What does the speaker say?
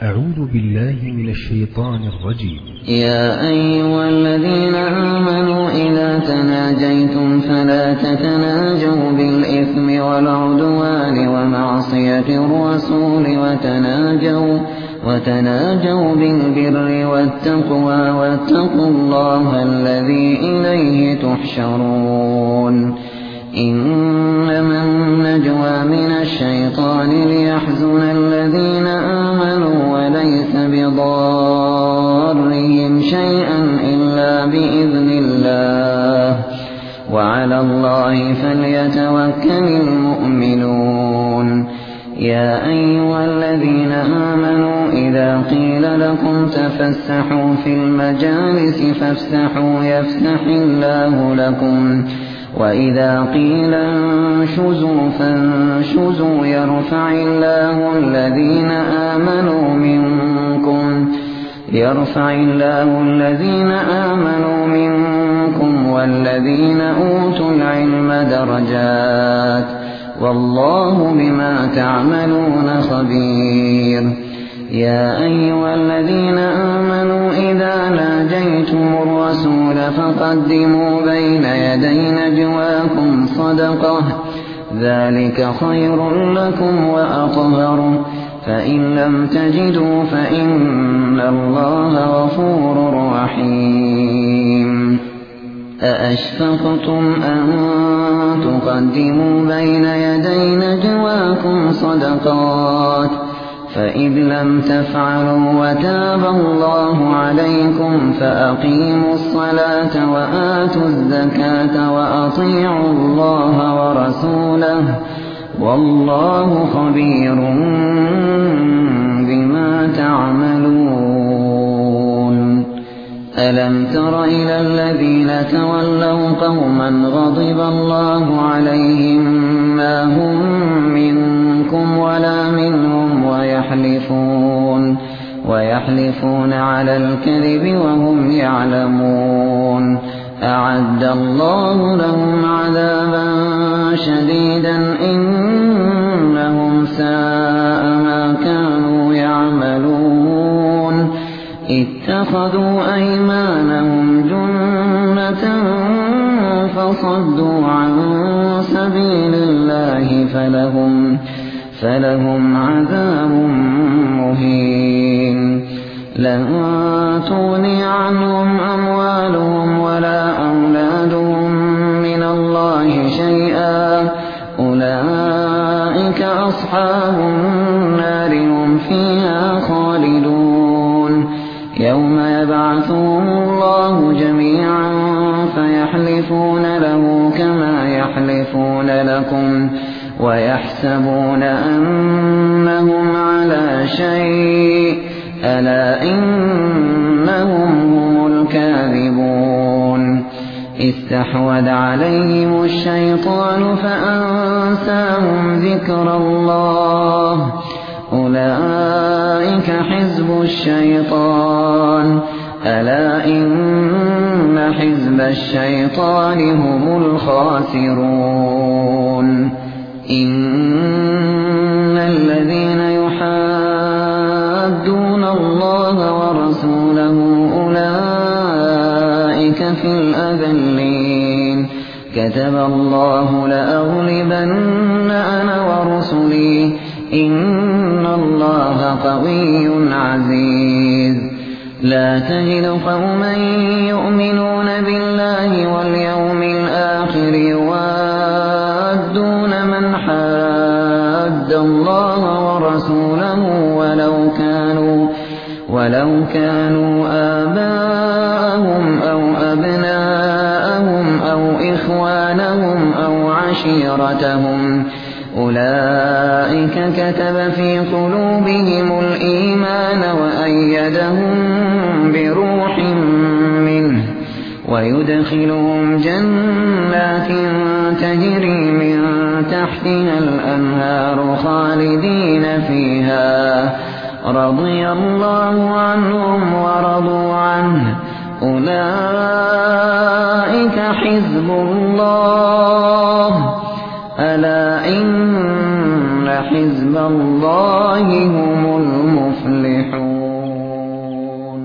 أعوذ بالله من الشيطان الرجيم. يا أيها الذين آمنوا إذا تناجيتم فلا تتناجوا بالإثم والعدوان ومعصية الرسول وتناجوا بالبر والتقوى واتقوا الله الذي إليه تحشرون. إنما النجوى من الشيطان ليحزن الذين آمنوا وليس بضارهم شيئا إلا بإذن الله وعلى الله فليتوكل المؤمنون. يا أيها الذين آمنوا إذا قيل لكم تفسحوا في المجالس فافسحوا يفسح الله لكم وإذا قيل انشزوا فانشزوا يرفع الله الذين آمنوا منكم والذين أوتوا العلم درجات والله بما تعملون خبير. يا أيها الذين آمنوا إذا ناجيتم الرسول فقدموا بين يدي نجواكم صدقة ذلك خير لكم وأطهر فإن لم تجدوا فإن الله غفور رحيم. أأشفقتم أن تقدموا بين يدي نجواكم صدقات فإذ لم تفعلوا وتاب الله عليكم فأقيموا الصلاة وآتوا الزكاة وأطيعوا الله ورسوله والله خبير بما تعملون. ألم تر إلى الذين تولوا قوما غضب الله عليهم ما هم منكم ولا منهم ويحلفون على الكذب وهم يعلمون. أعد الله لهم عذابا شديدا إنهم ساء ما كانوا يعملون. اتخذوا أيمانهم جنة فصدوا عن سبيل الله فلهم عذاب مهين. لن تغني عنهم أموالهم ولا أولادهم من الله شيئا أولئك أصحاب النار هم فيها خالدون. يوم يبعثهم الله جميعا فيحلفون له كما يحلفون لكم ويحسبون أنهم على شيء ألا إنهم هم الكاذبون. استحوذ عليهم الشيطان فأنساهم ذكر الله أولئك حزب الشيطان ألا إن حزب الشيطان هم الخاسرون. إن الذين يحادون الله ورسوله أولئك في الأذلين. كتب الله لأغلبن أنا ورسلي إن الله قوي عزيز. لا تجد قوما يؤمنون بالله واليوم الآخر يوادون من حاد الله ورسوله ولو كانوا آباءهم أو أبناءهم أو إخوانهم أو عشيرتهم أولئك كتب في قلوبهم الإيمان وأيدهم بروح منه ويدخلهم جنات تجري من تحتها الأنهار خالدين فيها رضي الله عنهم ورضوا عنه أولئك حزب الله ألا إن حزب الله هم